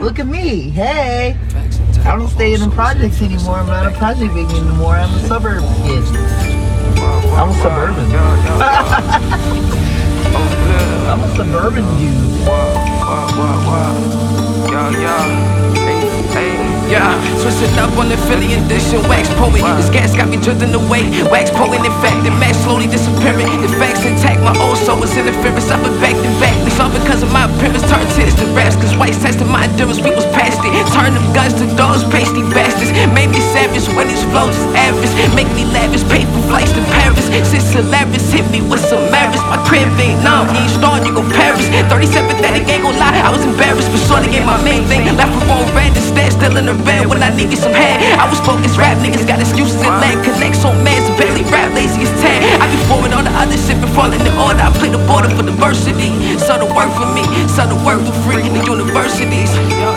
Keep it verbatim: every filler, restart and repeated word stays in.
Look at me. Hey. I don't stay in the projects anymore. I'm not a project baby anymore. I'm a suburb kid. I'm a suburban. I'm a suburban dude. Yeah, switching up on the Philly edition, wax poet. This gas got me drifting away. Wax poet, in fact, the match slowly disappearing. The facts intact, my old soul was interference. I've been back to back. It's all because of my appearance. Turn tits to raps, cause whites tested my endurance. We was past it. Turn them guns to doors, pasty bastards. Made me savage when these flows is average. Make me lavish, pay for flights to Paris. Since hilarious, hit me with some marriage. My crib ain't numb, you ain't starting, you go Paris. thirty-seven, that ain't gon' lie, I was embarrassed. But sure, they gave my main thing. Left her on red instead, still in the red when I needed some head. I was focused, rap niggas got excuses and leg connect. So mans barely rap, lazy as ten. I be forward all the other shit before in the order. I play the border for diversity. So the work for me, so the work for free in the universities.